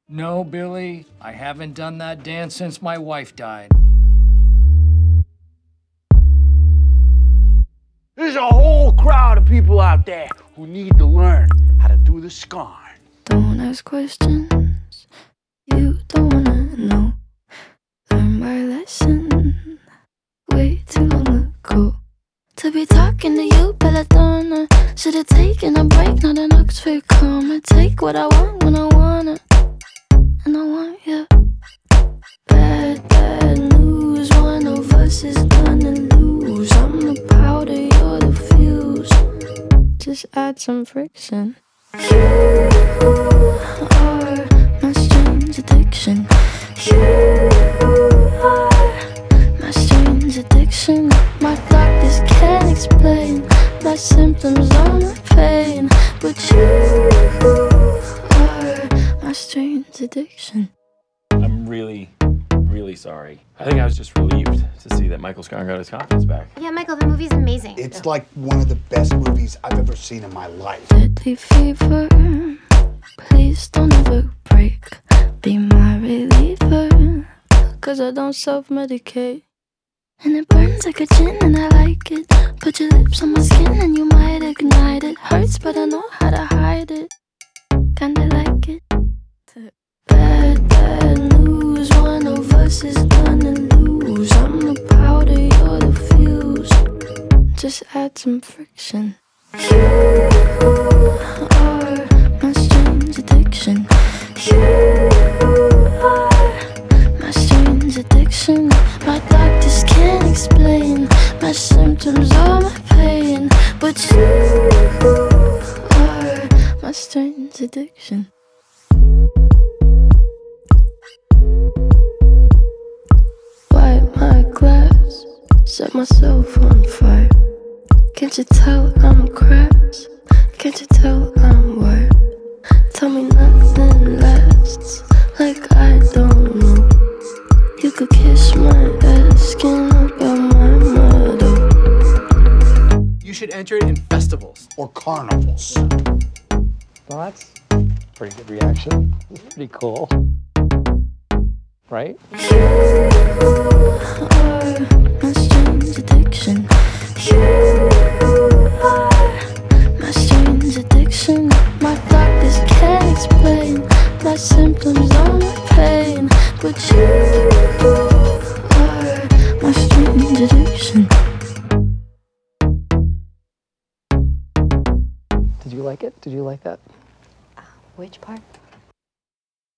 No, Billy, I haven't done that dance since my wife died. There's a whole crowd of people out there who need to learn how to do the scarn. Don't ask questions you don't wanna know. Learn my lesson way too long ago. To be talking to you, Belladonna. Should've taken a break, not an Oxford comma. Take what I want when I want it, and I want you. Bad, bad news. One of us is gonna lose. I'm the powder, you're the fuse. Just add some friction. You are my strange addiction. You are my strange addiction. My doctors can't explain my symptoms or my pain, but you are my strange addiction. I'm really sorry. I think I was just relieved to see that Michael Scarn got his confidence back. Yeah, Michael, the movie's amazing. It's like one of the best movies I've ever seen in my life. Deadly fever, please don't ever break. Be my reliever, 'cause I don't self-medicate. And it burns like a gin and I like it. Put your lips on my skin and you might ignite it. Hurts but I know how to hide it. Kinda like it. Bad, bad news. One of us is gonna lose. I'm the powder, you're the fuse. Just add some friction. You are my strange addiction. You are my strange addiction. My doctors can't explain my symptoms or my pain, but you are my strange addiction. Wipe my glass, set myself on fire. Can't you tell I'm crass? Can't you tell I'm wired? Tell me nothing lasts, like I don't know. You could kiss my ass, skin up on my motto. You should enter it in festivals. Or carnivals. Well, that's a pretty good reaction. It's pretty cool. Right? You are my strange addiction. You are my strange addiction. My doctors can't explain my symptoms or my pain, but you are my strange addiction. Did you like it? Did you like that? Which part?